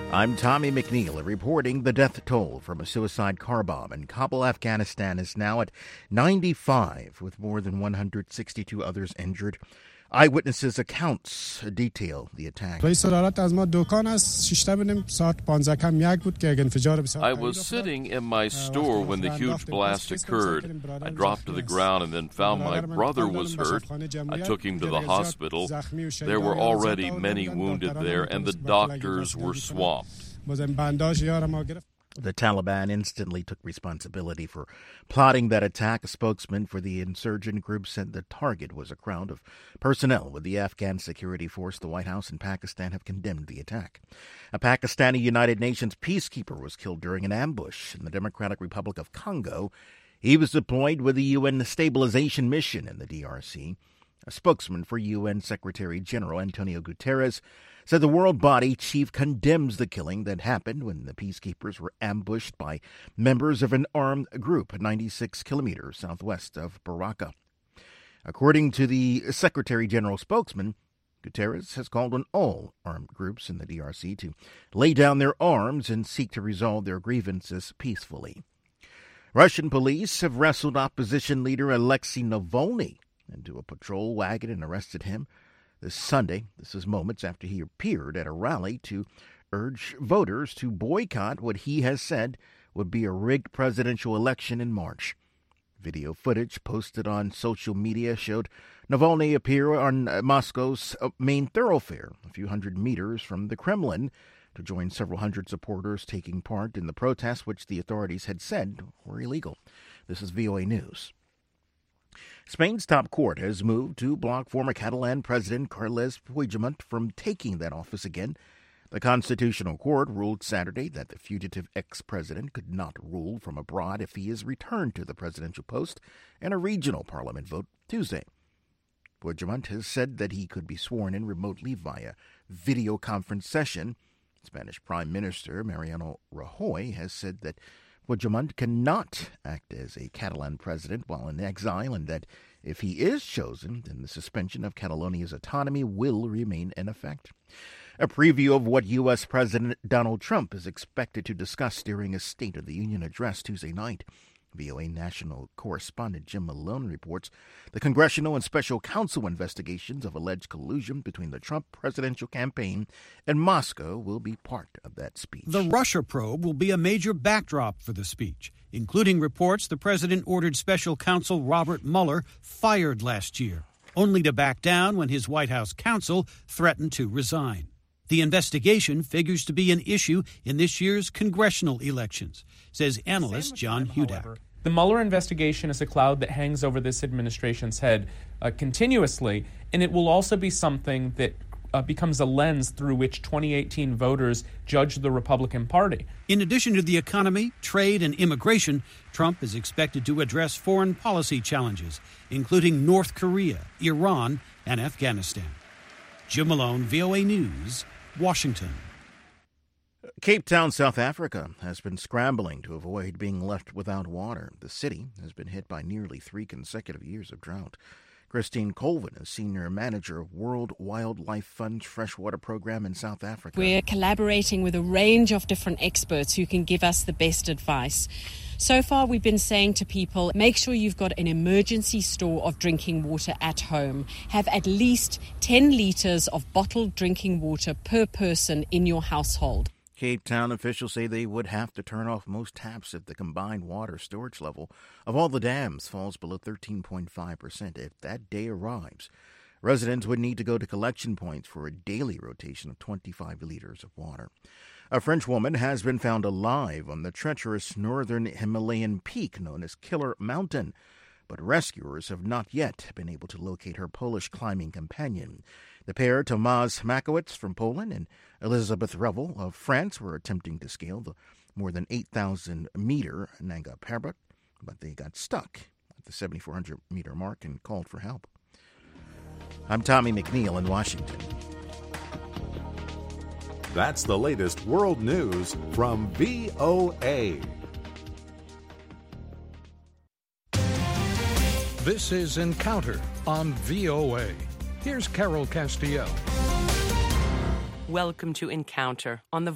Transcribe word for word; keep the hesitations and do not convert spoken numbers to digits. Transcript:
I'm Tommy McNeil reporting the death toll from a suicide car bomb in Kabul, Afghanistan is now at ninety-five, with more than one hundred sixty-two others injured. Eyewitnesses' accounts detail the attack. I was sitting in my store when the huge blast occurred. I dropped to the ground and then found my brother was hurt. I took him to the hospital. There were already many wounded there, and the doctors were swamped. The Taliban instantly took responsibility for plotting that attack. A spokesman for the insurgent group said the target was a crowd of personnel with the Afghan security force. The White House and Pakistan have condemned the attack. A Pakistani United Nations peacekeeper was killed during an ambush in the Democratic Republic of Congo. He was deployed with the U N Stabilization Mission in the D R C. A spokesman for U N Secretary General Antonio Guterres said the world body chief condemns the killing that happened when the peacekeepers were ambushed by members of an armed group ninety-six kilometers southwest of Baraka. According to the Secretary General spokesman, Guterres has called on all armed groups in the D R C to lay down their arms and seek to resolve their grievances peacefully. Russian police have wrestled opposition leader Alexei Navalny into a patrol wagon and arrested him this Sunday. This is moments after he appeared at a rally to urge voters to boycott what he has said would be a rigged presidential election in March. Video footage posted on social media showed Navalny appear on Moscow's main thoroughfare, a few hundred meters from the Kremlin, to join several hundred supporters taking part in the protests, which the authorities had said were illegal. This is V O A News. Spain's top court has moved to block former Catalan President Carles Puigdemont from taking that office again. The Constitutional Court ruled Saturday that the fugitive ex-president could not rule from abroad if he is returned to the presidential post in a regional parliament vote Tuesday. Puigdemont has said that he could be sworn in remotely via video conference session. Spanish Prime Minister Mariano Rajoy has said that Puigdemont cannot act as a Catalan president while in exile, and that if he is chosen, then the suspension of Catalonia's autonomy will remain in effect. A preview of what U S. President Donald Trump is expected to discuss during his State of the Union address Tuesday night. V O A national correspondent Jim Malone reports the congressional and special counsel investigations of alleged collusion between the Trump presidential campaign and Moscow will be part of that speech. The Russia probe will be a major backdrop for the speech, including reports the president ordered special counsel Robert Mueller fired last year, only to back down when his White House counsel threatened to resign. The investigation figures to be an issue in this year's congressional elections, says analyst John Hudak. The Mueller investigation is a cloud that hangs over this administration's head uh, continuously, and it will also be something that uh, becomes a lens through which twenty eighteen voters judge the Republican Party. In addition to the economy, trade, and immigration, Trump is expected to address foreign policy challenges, including North Korea, Iran, and Afghanistan. Jim Malone, V O A News, Washington. Cape Town, South Africa, has been scrambling to avoid being left without water. The city has been hit by nearly three consecutive years of drought. Christine Colvin is Senior Manager of World Wildlife Fund's Freshwater Program in South Africa. We're collaborating with a range of different experts who can give us the best advice. So far, we've been saying to people, make sure you've got an emergency store of drinking water at home. Have at least ten litres of bottled drinking water per person in your household. Cape Town officials say they would have to turn off most taps if the combined water storage level of all the dams falls below thirteen point five percent. If that day arrives, residents would need to go to collection points for a daily rotation of twenty-five liters of water. A French woman has been found alive on the treacherous northern Himalayan peak known as Killer Mountain, but rescuers have not yet been able to locate her Polish climbing companion. The pair, Tomasz Makowicz from Poland and Elizabeth Revel of France, were attempting to scale the more than eight thousand meter Nanga Parbat, but they got stuck at the seventy-four hundred meter mark and called for help. I'm Tommy McNeil in Washington. That's the latest world news from V O A. This is Encounter on V O A. Here's Carol Castiel. Welcome to Encounter on the